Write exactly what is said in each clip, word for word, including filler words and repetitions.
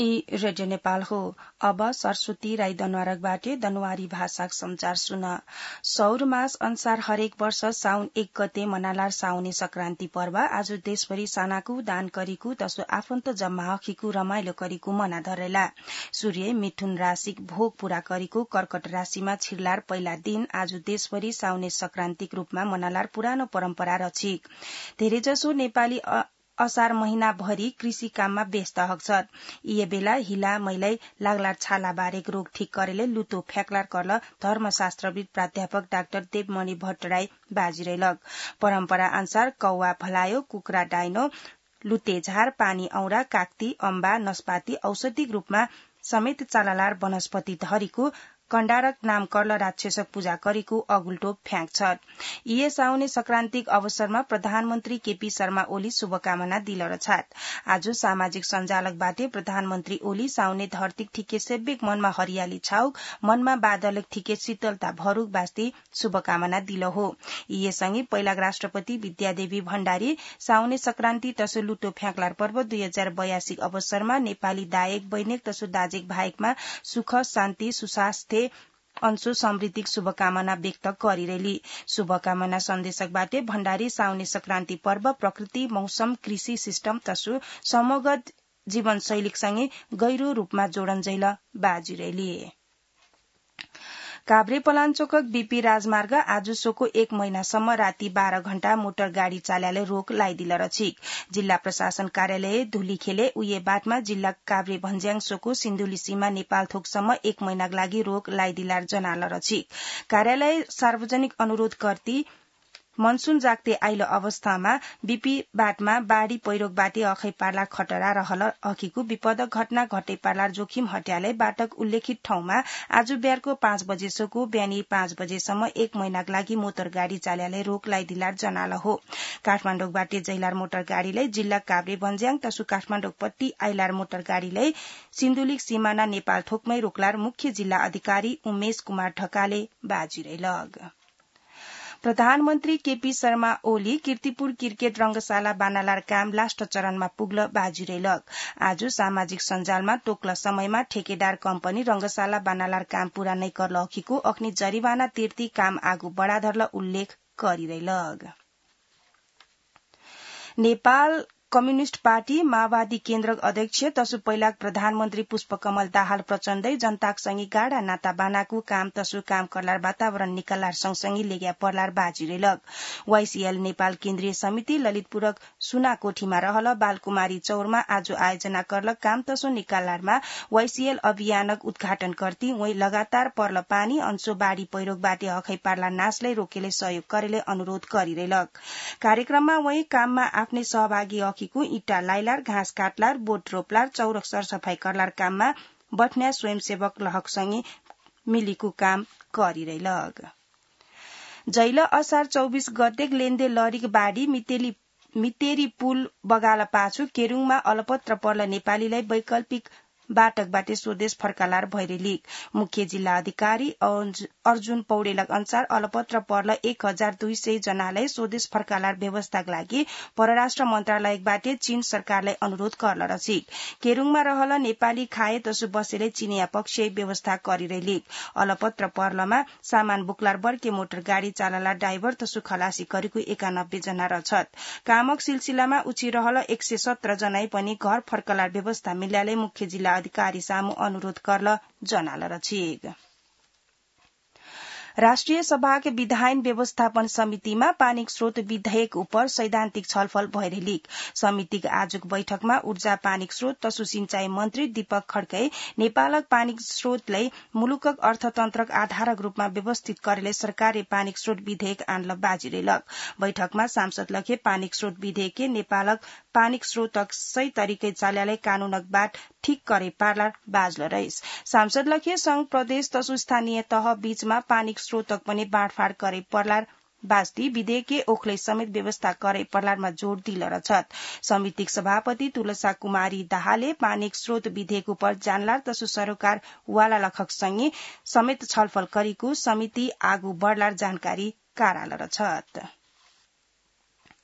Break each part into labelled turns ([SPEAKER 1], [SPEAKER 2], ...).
[SPEAKER 1] ई radio Nepal हो। अब सरस्वती राई दनवारकबाटे दनवारी भाषा समाचार सुन। सौर मास अनुसार हरेक वर्ष साउन एक गते मनालार साउने संक्रान्ति पर्व आज देशभरि सानाकु दान करिकु तसो आफन्त जम्मा हखिकु रमाइलो करिकु मना धरेला। सूर्य मिथुन राशि भोग पूरा करिकु कर्कट राशिमा छिर्लार पहिला दिन आज देशभरि साउने संक्रान्तिक रूपमा मनालार पुरानो परम्परा रछि। धेरैजसो नेपाली असार महिना भरि कृषि काममा व्यस्त हक्छन्। यी बेला हिला मैलाई लागलार छाला बारेक रोग ठीक करेले लुतो फ्याक्लार करल धर्मशास्त्रविद प्राध्यापक डाक्टर देवमणि भट्टराई बाजिरहेलक। परम्परा अनुसार कौवा भलायो, कुखुरा डाइनो, लुते झार, पानी औरा, काक्ती, अम्बा, नस्पाती औषधिक रूपमा समेत चालालार वनस्पति धरीको कण्डारक नाम कर्ल राक्षसक पूजा करिको अगुल्टो फ्याँक्छन्। यी साउने संक्रान्तिक अवसरमा प्रधानमन्त्री केपी शर्मा ओली शुभकामना दिलर छाट। आज सामाजिक सञ्जालकबाटे प्रधानमन्त्री ओली साउने धरतीक ठिके सेब्बेक मनमा हरियाली छाउक, मनमा बादलक ठिके शीतलता भरुक बास्ते शुभकामना दिल हो। यी सँगै पहिला राष्ट्रपति विद्यादेवी भण्डारी साउने संक्रान्ति तसो लुटो फ्याँक्लार पर्व दुई हजार बयासी अवसरमा नेपाली दायक बैनेक तसो दाजेक भाइकमा सुख शान्ति सुशास्थे अंशु समृद्धिक शुभकामना व्यक्त गरिरहेली। शुभकामना सन्देशकबाटे भण्डारी साउने संक्रान्ति पर्व प्रकृति, मौसम, कृषि सिस्टम तसो समग्र जीवनशैलीसँगै गहिरो रूपमा जोडन्जैल बाजिरहेली। काभ्रे पलाञ्चोकक बीपी राजमार्ग आज सोको एक महिनासम्म राति बाह्र घण्टा मोटर गाड़ी चाल्याले रोक लाइदिल रछिक। जिल्ला प्रशासन कार्यालय धुलीखेले उये बाटमा जिल्ला काभ्रे भन्ज्याङ सोको सिन्धुली सीमा नेपाल थोकसम्म एक महिनाका लागि रोक लाइदिलार जनाल रछिक। कार्यालय सार्वजनिक अनुरोध गर्दै मनसून जाग्ते आइलो अवस्थामा बीपी बाटमा बाढ़ी पहिरोक बाटे अखै पार्ला खतरा रहल अखिको विपदक घटना घटै पार्लार जोखिम हट्याले बाटक उल्लेखित ठाउँमा आज बिहारको पाँच बजेसोको बिहानी पाँच बजेसम्म एक महिनाका लागि मोटर गाड़ी चाल्याले रोक लाइदिलार जनाल हो। काठमाण्डुक बाटे जैलार मोटर गाड़ीलाई जिल्ला काभ्रे भन्ज्याङ तसु काठमाण्डुक पट्टी आइलार मोटर गाड़ीलाई सिन्धुलीक सिमाना नेपाल थोकमै रोक्लार मुख्य जिल्ला अधिकारी उमेश कुमार ढकाले बाजिरहेलग। प्रधानमन्त्री केपी शर्मा ओली कीर्तिपुर क्रिकेट रंगशाला बानालार काम लास्ट चरणमा पुग्ल बाजिरहेलक। आज सामाजिक सञ्जालमा टोक्ल समयमा ठेकेदार कम्पनी रंगशाला बानालार काम पूरा नै कर्ल अखिको अख्नी जरिवाना तिर्ती काम आगू बढ़ाधर्ल उल्लेख गरिरहेलग। नेपाल कम्युनिष्ट पार्टी माओवादी केन्द्रक अध्यक्ष तसु पहिलाक प्रधानमन्त्री पुष्पकमल दाहाल प्रचण्डै जनताक सँगै गाढ़ा नाता बानाको काम तसु काम करलार वातावरण निकाल्लार सँगसँगै लेग्या पर्लार बाजिरहेलक। वाईसीएल नेपाल केन्द्रीय समिति ललितपुरक सुनाकोठीमा रहल बालकुमारी चौरमा आज आयोजना करल काम तसो निकाल्लारमा वाईसीएल अभियानक उद्घाटन करती वही लगातार पर्ल पानी अंशो बाढ़ी पहिरोक बाटे अखै पार्ला नाशलाई रोकेले सहयोग करेले अनुरोध गरिरहेलक। कार्यक्रममा वही काममा आफ्नै सहभागी को इटा लाइलार, घाँस काटलार, बोट रोपलार, चौरक सरसफाई करलार काममा बठ्न्या स्वयंसेवक लहकसँगै मिलिको काम गरिरहेलग। जैल असार चौबीस गतेक लेन्दे लरिक बाढ़ी मितेली मितेरी पुल बगाल पाछु केरुङमा अलपत्र पर्ल नेपालीलाई वैकल्पिक बाटकबाटे स्वदेश फर्कालार भइरेलिक। मुख्य जिल्ला अधिकारी अर्जुन पौडेलक अनुसार अलपत्र पर्ल एक हजार दुई सय जनालाई स्वदेश फर्कालार व्यवस्थाका लागि परराष्ट्र मन्त्रालयबाटे चीन सरकारलाई अनुरोध गर्ल रछिक। केरुङमा रहल नेपाली खाए तसु बसेले चीनिया पक्ष व्यवस्था गरिरहेलिक। अलपत्र पर्लमा सामान बुकलार बर्के मोटर गाड़ी चालला ड्राइभर तसु खलासी करिको एकानब्बे जना रछत। कामक सिलसिलामा उची रहल एक सय सत्र जनाई पनि घर फर्कलार व्यवस्था मिल्याले मुख्य जिल्ला अधिकारी सामु अनुरोध करल जनाल रछिक। राष्ट्रिय सभाको विधायन व्यवस्थापन समितिमा पानीक स्रोत विधेयक उप सैद्धान्तिक छलफल भइरहेलिक। समितिको आजको बैठकमा ऊर्जा पानीक स्रोत तसु सिंचाई मन्त्री दीपक खड्कै नेपालक पानीक स्रोतलाई मुलुकक अर्थतन्त्रक आधारक रूपमा व्यवस्थित गरेले सरकारले पानीक स्रोत विधेयक आन्ल बाजिरहेलक। बैठकमा सांसद लखे पानीक स्रोत विधेयकले नेपालक पानीक स्रोतक सही तरिकै चाल्याले कानूनक बाट ठीक करे पार्लार बाजल रहिस। सांसद लखे संघ प्रदेश तसु स्थानीय तह बीचमा पानीक स्रोतक पनि बाँडफाँड करे पर्लार बास्ती विधेयकले ओखलै समेत व्यवस्था करे पर्लारमा जोड़ दिल रछत। समितिक सभापति तुलसा कुमारी दाहालले पानीक स्रोत विधेयक उप जानलार तसु सरोकार वाला लखक सँगै समेत छलफल करिको समिति आगू बढ़लार जानकारी काराल रछत।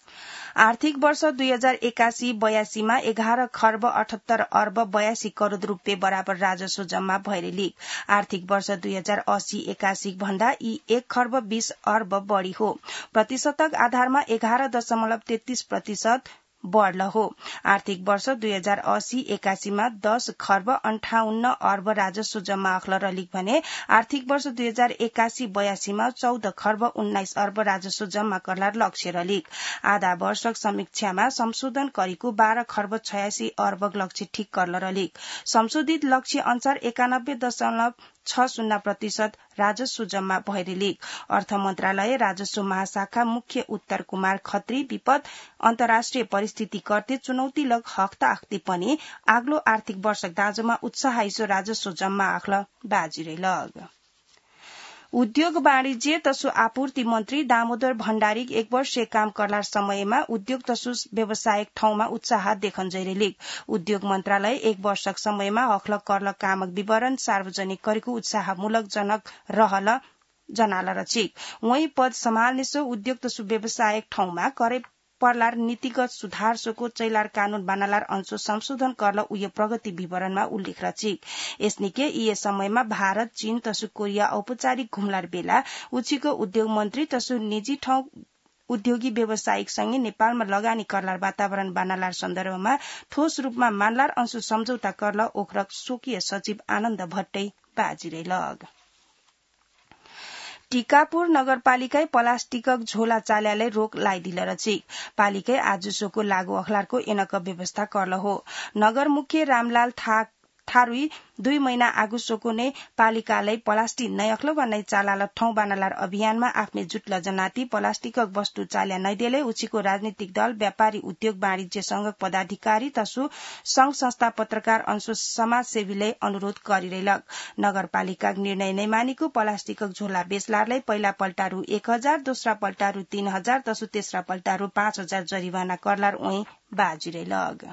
[SPEAKER 1] आर्थिक वर्ष दुई हजार एकासी बयासीमा एघार खर्ब अठहत्तर अर्ब बयासी करोड़ रूपियाँ बराबर राजस्व जम्मा भइरहेको आर्थिक वर्ष दुई हजार अस्सी एकासी भन्दा यी एक खर्ब बीस अर्ब बढ़ी हो। प्रतिशतक आधारमा एघार दशमलव तेत्तीस प्रतिशत बढ़ल हो। आर्थिक वर्ष दुई हजार अस्सी एकासीमा दस खर्ब अन्ठाउन्न अर्ब राजस्व जम्मा अख्ल रलिक भने आर्थिक वर्ष दुई हजार एकासी बयासीमा चौध खर्ब उन्नाइस अर्ब राजस्व जम्मा गर्लार लक्ष्य रलिक। आधा वर्षक समीक्षामा संशोधन गरेको बाह्र खर्ब छयासी अर्ब लक्ष्य ठिक गर्ल रलिक। संशोधित लक्ष्य अनुसार एकानब्बे दशमलव छ शून्य प्रतिशत राजस्व जम्मा भइरहेको अर्थ मन्त्रालय राजस्व महाशाखा मुख्य उत्तर कुमार खत्री विपद अन्तर्राष्ट्रिय परिस्थिति करते चुनौती लग हख्ता आख्ती पनि आग्लो आर्थिक वर्ष दाजोमा उत्साहिसो राजस्व जम्मा आख्ल बाजिरे लग। उद्योग वाणिज्य तसु आपूर्ति मन्त्री दामोदर भण्डारी एक वर्ष काम गर्लार समयमा उद्योग तसु व्यावसायिक ठाउँमा उत्साह देखन जैरेलिक। उद्योग मन्त्रालय एक वर्षक समयमा अख्ल कर्ल कामक विवरण सार्वजनिक गरेको उत्साहमूलक जनक रहल जनाल रचिक। वही पद सम्हाल्नेसो उद्योग तसु व्यावसायिक ठाउँमा करे पर्लार नीतिगत सुधार सोको चैलार कानून बनालार अंशो संशोधन गर्ल उयो प्रगति विवरणमा उल्लेख रचिक। यसनिके यी समयमा भारत चीन तसु कोरिया औपचारिक घुमलार बेला उचिको उद्योग मन्त्री तसु निजी ठाउँ उद्योगी व्यावसायिक सँगै नेपालमा लगानी करलार वातावरण बनालार सन्दर्भमा ठोस रूपमा मानलार अंशो सम्झौता गर्ल ओखरक स्वकीय सचिव आनन्द भट्टै बाजिरे लग। टीकापुर नगरपालिका प्लास्टिकक झोला चाल्याले रोक लाइदिल रचिक। पालिका आजुसोको लागू अखलारको एनक व्यवस्था करल हो। नगर मुख्य रामलाल था थारुई दुई महीना आगुसोको नै पालिकालाई प्लास्टिक नै अख्लो वा नै चालाल ठाउँ बानालार अभियानमा आफ्नै जुटल जनाती प्लास्टिकक वस्तु चाल्या नै देले उचिको राजनीतिक दल व्यापारी उद्योग वाणिज्य संघ पदाधिकारी तसु संघ संस्था पत्रकार अंशु समाजसेवीले अनुरोध गरिरहेलक। नगरपालिका निर्णय नै मानेको प्लास्टिकक झोला बेचलारलाई पहिला पल्टारू एक हजार दोस्रा पल्टारू तीन हजार तसु तेस्रा पल्टारू पाँच हजार जरिवाना करलार उही बाजिरहेलक।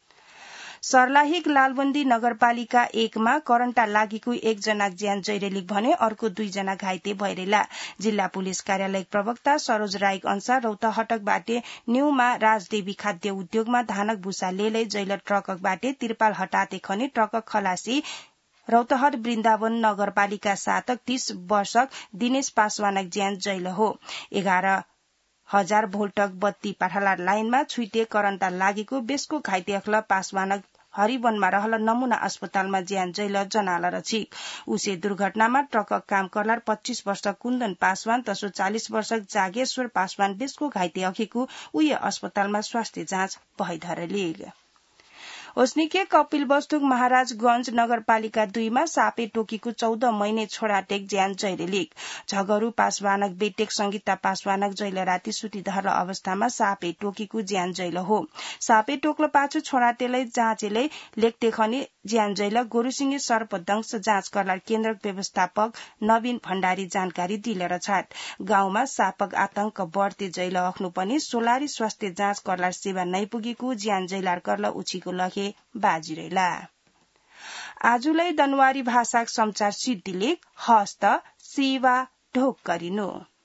[SPEAKER 1] सर्लाहिक लालबन्दी नगरपालिका एकमा करन्टा लागेको एकजना ज्यान जैरेलिक भने अर्को दुईजना घाइते भइरेला। जिल्ला पुलिस कार्यालय प्रवक्ता सरोज राईक अनुसार रौतहटक बाटे न्यूमा राजदेवी खाद्य उद्योगमा धानक भूसा लेलै जैल ट्रकक बाटे तिरपाल हटाते खने ट्रकक खलासी रौतहट वृन्दावन नगरपालिका सातक तीस वर्षक दिनेश पासवानक ज्यान जैल हो। एघार हजार भोल्टक बत्ती पाठालार लाइनमा छुइटे करन्टा लागेको बेसको घाइते अख्ल पासवानक हरिवनमा रहल नमूना अस्पतालमा ज्यान जैल जनाल रचिक। उसे दुर्घटनामा ट्रकक काम करलार पच्चीस वर्षक कुन्दन पासवान तसो चालीस वर्षक जागेश्वर पासवान बेसको घाइते अखेको उही अस्पतालमा स्वास्थ्य जाँच भइधरलिग। ओस्निके कपिलवस्तुक महाराजगंज नगरपालिका दुईमा सापे टोकीको चौध महिने छोराटेक ज्यान जैरेलिक। झगरू पासवानक बेटेक संगीता पासवानक जैल राति सुती धर अवस्थामा सापे टोकीको ज्यान जैल हो। सापे टोक्ल पाछु छोराटेलाई जाँचेले लेख्ते खने ज्यान जैल गोरुसिंगे सर्पदंश जाँच करलार केन्द्र व्यवस्थापक नवीन भण्डारी जानकारी दिलेर छाट। गाउँमा सापक आतंक बढ्ते जैल अख्नु पनि सोलारी स्वास्थ्य जाँच करलार सेवा नै पुगेको ज्यान जैलार करल उछीको लखे बाजिरेला। आजुलाई दनवारी भाषाक समाचार सिद्धिलेख हस्त सेवा ढोक गरिनु।